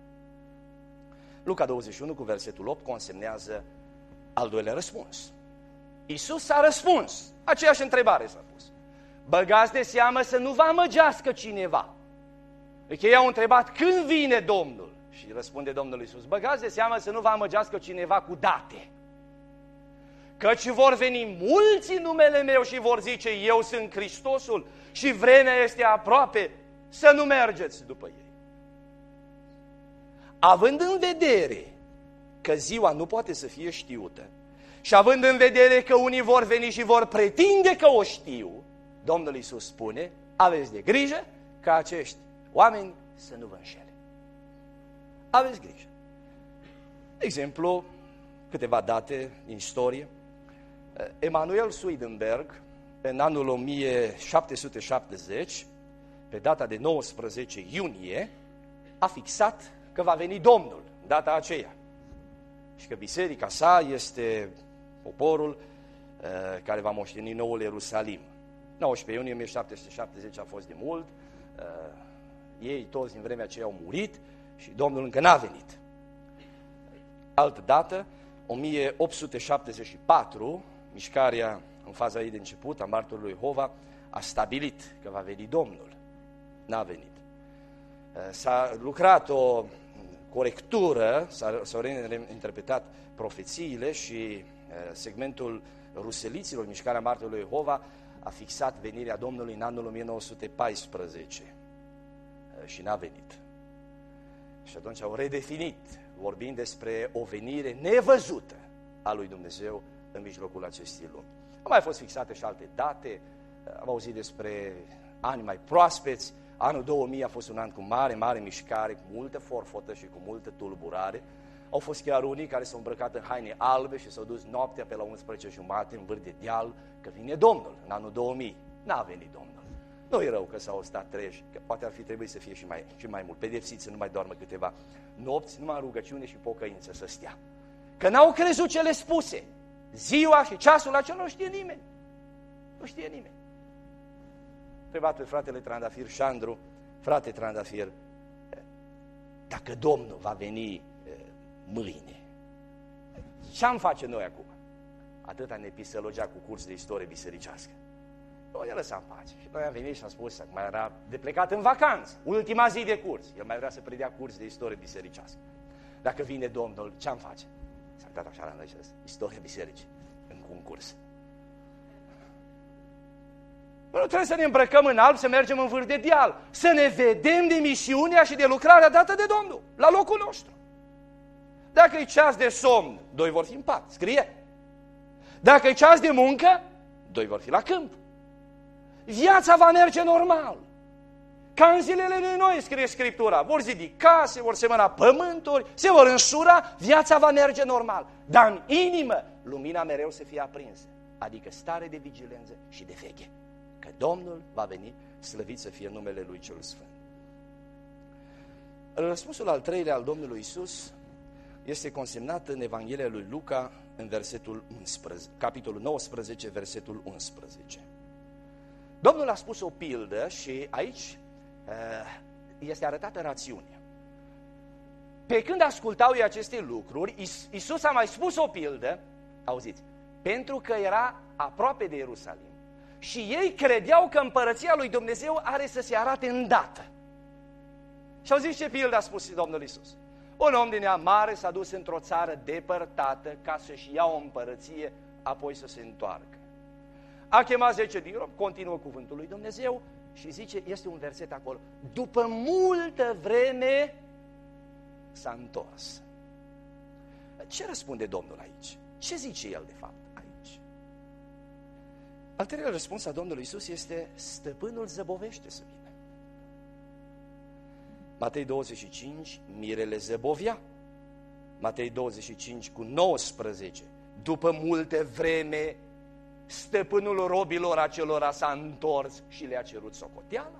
Luca douăzeci și unu cu versetul opt consemnează al doilea răspuns. Iisus a răspuns. Aceeași întrebare s-a pus. Băgați de seamă să nu vă amăgească cineva. Deci ei au întrebat, când vine Domnul? Și răspunde Domnul Iisus, băgați de seamă să nu vă amăgească cineva cu date. Căci vor veni mulți în numele meu și vor zice, eu sunt Hristosul și vremea este aproape, să nu mergeți după ei. Având în vedere că ziua nu poate să fie știută și având în vedere că unii vor veni și vor pretinde că o știu, Domnul Iisus spune, aveți de grijă ca acești oameni să nu vă înșele. Aveți grijă. De exemplu, câteva date din istorie. Emanuel Swedenborg, în anul o mie șapte sute șaptezeci, pe data de nouăsprezece iunie, a fixat că va veni Domnul, data aceea. Și că biserica sa este poporul uh, care va moșteni noul Ierusalim. nouăsprezece iunie o mie șapte sute șaptezeci a fost de mult, uh, ei toți din vremea aceea au murit și Domnul încă n-a venit. Altă dată, o mie opt sute șaptezeci și patru, mișcarea în faza ei de început a martorului Jehova a stabilit că va veni Domnul. N-a venit. S-a lucrat o corectură, s-au reinterpretat profețiile și segmentul Ruseliților, mișcarea martorului Jehova, a fixat venirea Domnului în anul o mie nouă sute paisprezece și n-a venit. Și atunci au redefinit, vorbind despre o venire nevăzută a lui Dumnezeu în mijlocul acestei lumi. Au mai fost fixate și alte date, am auzit despre ani mai proaspeți. Anul două mii a fost un an cu mare, mare mișcare, cu multă forfotă și cu multă tulburare. Au fost chiar unii care s-au îmbrăcat în haine albe și s-au dus noaptea pe la unsprezece jumate în vârf de deal, că vine Domnul în anul două mii. N-a venit Domnul. Nu-i rău că s-au stat treji, că poate ar fi trebuit să fie și mai, și mai mult. Pedepsiți să nu mai doarmă câteva nopți, numai rugăciune și pocăință să stea. Că n-au crezut cele spuse. Ziua și ceasul acela nu știe nimeni. Nu știe nimeni. Întrebat pe fratele Trandafir Șandru, frate Trandafir, dacă Domnul va veni mâine, ce-am face noi acum? Atâta ne pisălogea cu curs de istorie bisericească. Noi ne lăsam pace. Și noi am venit și am spus, acum era de plecat în vacanță, ultima zi de curs. El mai vrea să predea curs de istorie bisericească. Dacă vine Domnul, ce-am face? S-a dat așa la noi și istoria bisericii, în concurs. Nu trebuie să ne îmbrăcăm în alb, să mergem în vârf de deal, să ne vedem de misiunea și de lucrarea dată de Domnul, la locul nostru. Dacă e ceas de somn, doi vor fi în pat, scrie. Dacă e ceas de muncă, doi vor fi la câmp. Viața va merge normal. Ca în zilele de noi, scrie Scriptura. Vor zidi case, vor semăna pământuri, se vor însura, viața va merge normal. Dar în inimă, lumina mereu să fie aprinsă. Adică stare de vigilență și de veche. Că Domnul va veni, slăvit să fie numele Lui Cel Sfânt. Răspunsul al treilea al Domnului Iisus este consemnat în Evanghelia lui Luca, în versetul unsprezece, capitolul nouăsprezece, versetul unsprezece. Domnul a spus o pildă și aici este arătată rațiunea. Pe când ascultau ei aceste lucruri, Iisus a mai spus o pildă, auziți, pentru că era aproape de Ierusalim și ei credeau că împărăția lui Dumnezeu are să se arate îndată. Și au zis ce pildă a spus Domnul Iisus. Un om din neam mare s-a dus într-o țară depărtată ca să-și ia o împărăție, apoi să se întoarcă. A chemat zece din robi, continuă cuvântul lui Dumnezeu și zice, este un verset acolo, după multă vreme s-a întors. Ce răspunde Domnul aici? Ce zice El de fapt aici? Al treilea răspuns a Domnului Iisus este, stăpânul zăbovește să vină. Matei douăzeci și cinci, mirele zăbovia. Matei douăzeci și cinci cu nouăsprezece, după multe vreme, stăpânul robilor acelora s-a întors și le-a cerut socoteala.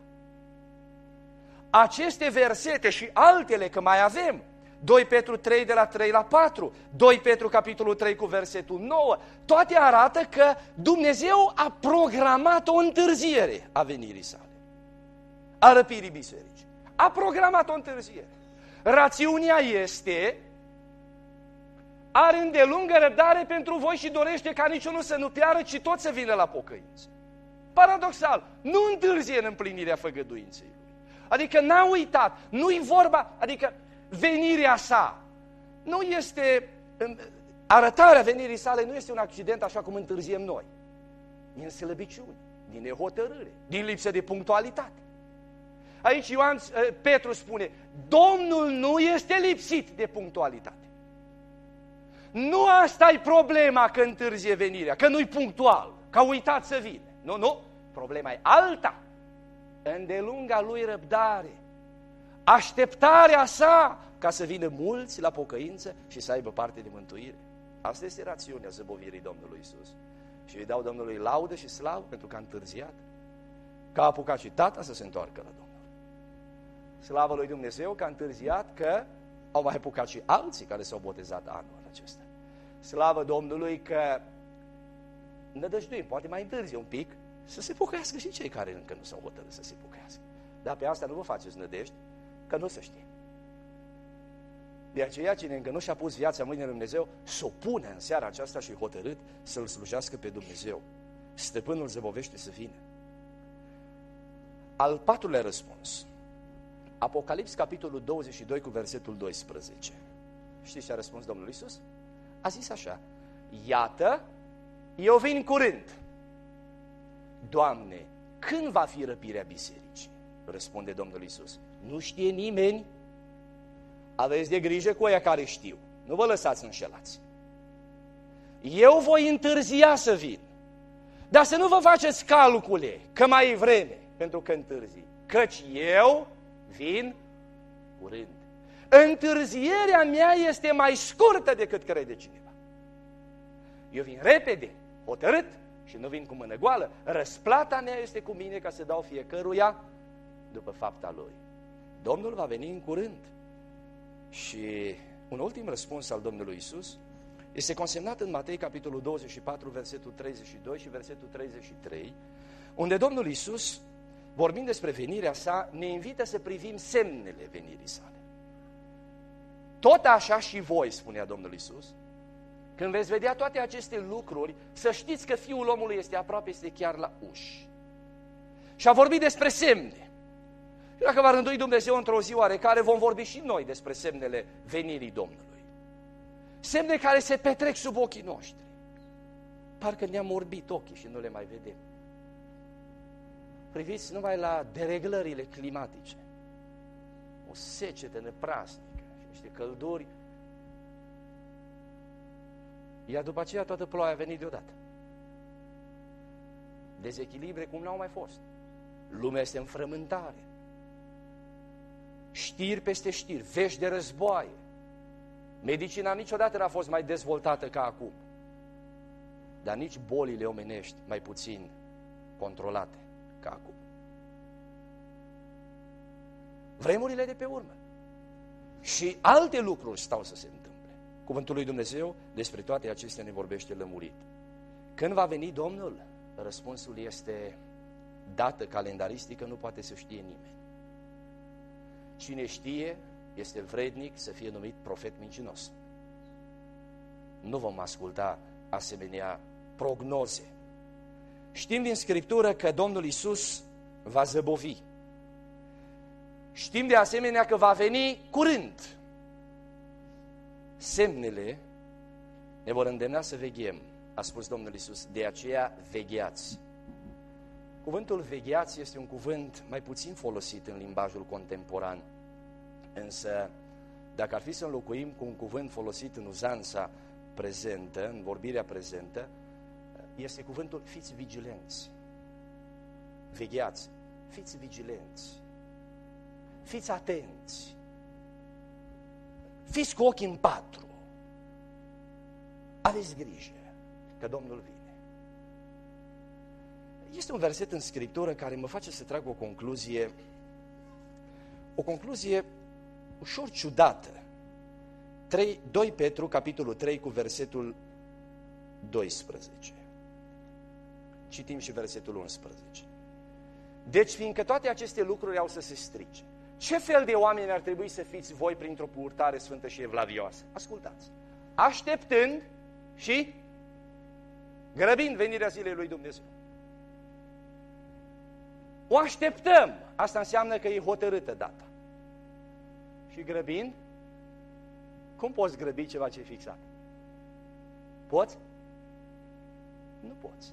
Aceste versete și altele, că mai avem, doi Petru trei de la trei la patru, doi Petru capitolul trei cu versetul nouă, toate arată că Dumnezeu a programat o întârziere a venirii sale, a răpirii bisericii. A programat o întârziere. Rațiunea este, are îndelungă răbdare pentru voi și dorește ca niciunul să nu piară, ci tot să vină la pocăință. Paradoxal, nu întârzie în împlinirea făgăduinței lui. Adică n-a uitat, nu-i vorba, adică venirea sa nu este, arătarea venirii sale nu este un accident așa cum întârziem noi. Din slăbiciune, din nehotărâre, din lipsă de punctualitate. Aici Ioan, Petru spune, Domnul nu este lipsit de punctualitate. Nu asta e problema că întârzie venirea, că nu-i punctual, că a uitat să vină. Nu, nu, problema e alta. Îndelunga lui răbdare, așteptarea sa ca să vină mulți la pocăință și să aibă parte de mântuire. Asta este rațiunea zăbovirii Domnului Iisus. Și îi dau Domnului laudă și slavă pentru că a întârziat, că a apucat și tata să se întoarcă la Domnul. Slavă lui Dumnezeu că a întârziat, că au mai apucat și alții care s-au botezat anul acesta. Slavă Domnului că nădăjduim, poate mai întârzie un pic, să se pocăiască și cei care încă nu s-au hotărât să se pocăiască. Dar pe asta nu vă faceți nădejde, că nu se știe. De aceea, cine încă nu și-a pus viața în mâinile lui Dumnezeu, s-o pune în seara aceasta și hotărât să-L slujească pe Dumnezeu. Stăpânul zăbovește să vină. Al patrulea răspuns. Apocalips, capitolul douăzeci și doi, cu versetul doisprezece. Știți ce a răspuns Domnul Iisus? A zis așa, iată, eu vin curând. Doamne, când va fi răpirea bisericii? Răspunde Domnul Iisus. Nu știe nimeni. Aveți de grijă cu aia care știu. Nu vă lăsați înșelați. Eu voi întârzia să vin. Dar să nu vă faceți calcule că mai e vreme, pentru că întârzi. Căci eu vin curând. Întârzierea mea este mai scurtă decât crede cineva. Eu vin repede, hotărât și nu vin cu mână goală. Răsplata mea este cu mine ca să dau fiecăruia după fapta lui. Domnul va veni în curând. Și un ultim răspuns al Domnului Iisus este consemnat în Matei, capitolul douăzeci și patru, versetul treizeci și doi și versetul treizeci și trei, unde Domnul Iisus, vorbind despre venirea sa, ne invită să privim semnele venirii sale. Tot așa și voi, spunea Domnul Iisus, când veți vedea toate aceste lucruri, să știți că Fiul omului este aproape, este chiar la uși. Și a vorbit despre semne. Și dacă va rândui Dumnezeu într-o zi oarecare, vom vorbi și noi despre semnele venirii Domnului. Semne care se petrec sub ochii noștri. Parcă ne-am orbit ochii și nu le mai vedem. Priviți numai la dereglările climatice. O secetă năprasnică și niște călduri. Iar după aceea toată ploaia a venit deodată. Dezechilibre cum n-au mai fost. Lumea este în frământare. Știri peste știri, vești de războaie. Medicina niciodată n-a fost mai dezvoltată ca acum. Dar nici bolile omenești mai puțin controlate ca acum. Vremurile de pe urmă. Și alte lucruri stau să se întâmple. Cuvântul lui Dumnezeu despre toate acestea ne vorbește lămurit. Când va veni Domnul, răspunsul este dată calendaristică, nu poate să știe nimeni. Cine știe este vrednic să fie numit profet mincinos. Nu vom asculta asemenea prognoze. Știm din Scriptură că Domnul Iisus va zăbovi. Știm de asemenea că va veni curând. Semnele ne vor îndemna să veghem, a spus Domnul Iisus, de aceea vegheați. Cuvântul vegheați este un cuvânt mai puțin folosit în limbajul contemporan, însă dacă ar fi să înlocuim cu un cuvânt folosit în uzanța prezentă, în vorbirea prezentă, este cuvântul fiți vigilenți. Vegheați, fiți vigilenți, fiți atenți, fiți cu ochii în patru, aveți grijă că Domnul vine. Este un verset în Scriptură care mă face să trag o concluzie, o concluzie ușor ciudată. doi Petru, capitolul trei, cu versetul doisprezece. Citim și versetul unsprezece. Deci, fiindcă toate aceste lucruri au să se strice, ce fel de oameni ar trebui să fiți voi printr-o purtare sfântă și evlavioasă? Ascultați! Așteptând și grăbind venirea zilei lui Dumnezeu. O așteptăm. Asta înseamnă că e hotărâtă data. Și grăbind, cum poți grăbi ceva ce e fixat? Poți? Nu poți.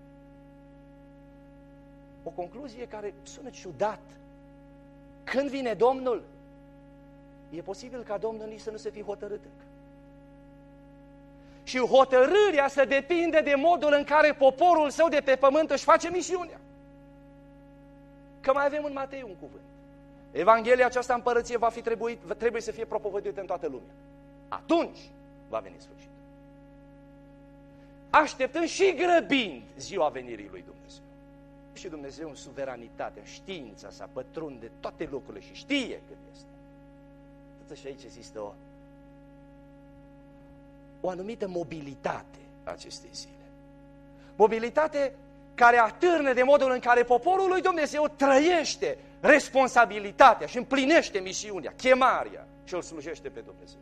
O concluzie care sună ciudat. Când vine Domnul, e posibil ca Domnul nici să nu se fi hotărât încă. Și hotărârea să depinde de modul în care poporul său de pe pământ își face misiunea. Că mai avem în Matei un cuvânt. Evanghelia aceasta împărăție va fi trebuit, trebuie să fie propovăduită în toată lumea. Atunci va veni sfârșitul. Așteptând și grăbind ziua venirii lui Dumnezeu. Și Dumnezeu în suveranitatea, știința sa, pătrunde toate lucrurile și știe cât este. Totuși aici există o, o anumită mobilitate a acestei zile. Mobilitate care atârne de modul în care poporul lui Dumnezeu trăiește responsabilitatea și împlinește misiunea, chemarea și îl slujește pe Dumnezeu.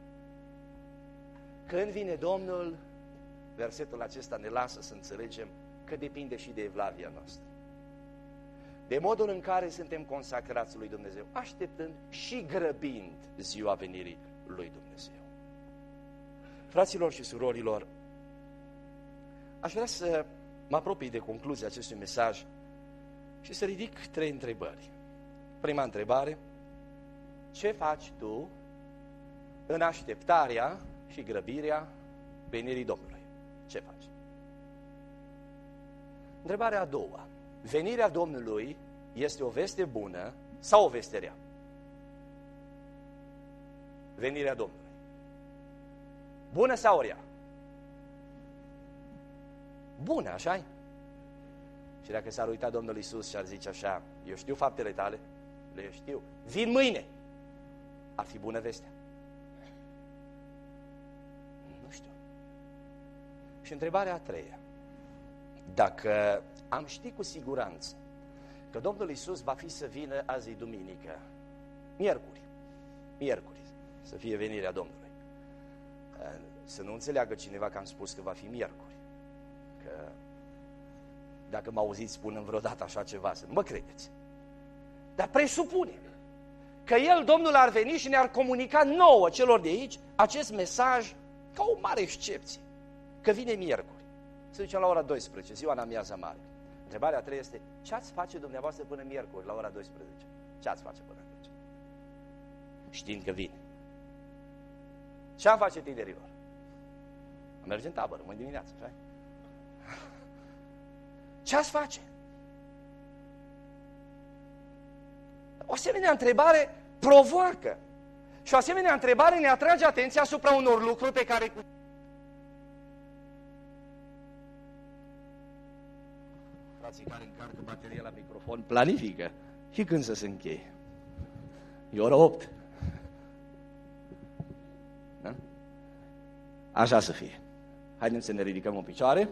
Când vine Domnul, versetul acesta ne lasă să înțelegem că depinde și de evlavia noastră. De modul în care suntem consacrați lui Dumnezeu, așteptând și grăbind ziua venirii lui Dumnezeu. Fraților și surorilor, aș vrea să mă apropii de concluzia acestui mesaj și să ridic trei întrebări. Prima întrebare: ce faci tu în așteptarea și grăbirea venirii Domnului? Ce faci? Întrebarea a doua: venirea Domnului este o veste bună sau o veste rea? Venirea Domnului. Bună sau rea? Bună, așa-i? Și dacă s-ar uita Domnul Iisus și ar zice așa: eu știu faptele tale, le știu, vin mâine, ar fi bună vestea? Nu știu. Și întrebarea a treia: dacă am ști cu siguranță că Domnul Iisus va fi să vină azi duminică, miercuri, miercuri, să fie venirea Domnului, să nu înțeleagă cineva că am spus că va fi miercuri, că dacă mă auziți spunând vreodată așa ceva, să nu mă credeți. Dar presupunem că El, Domnul, ar veni și ne-ar comunica nouă, celor de aici, acest mesaj ca o mare excepție, că vine miercuri. Să zicem la ora douăsprezece, ziua în amiaza mare. Întrebarea a treia este: ce ați face dumneavoastră până miercuri, la ora douăsprezece? Ce ați face până atunci? Știind că vine. Ce am face, tinerilor? Am merge în tabără, mâine dimineață, așa? Ce ați face? O asemenea întrebare provoacă. Și o asemenea întrebare ne atrage atenția asupra unor lucruri pe care... Frații care încarcă bateria la microfon planifică. Și când să se încheie? E ora opt. Așa să fie. Haideți să ne ridicăm în picioare.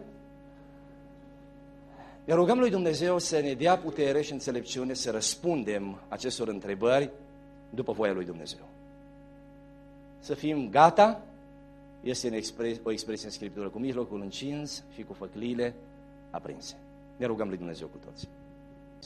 Ne rugăm lui Dumnezeu să ne dea putere și înțelepciune să răspundem acestor întrebări după voia lui Dumnezeu. Să fim gata, este o expresie în Scriptură, cu mijlocul încins și cu făcliile aprinse. Ne rugăm lui Dumnezeu cu toți.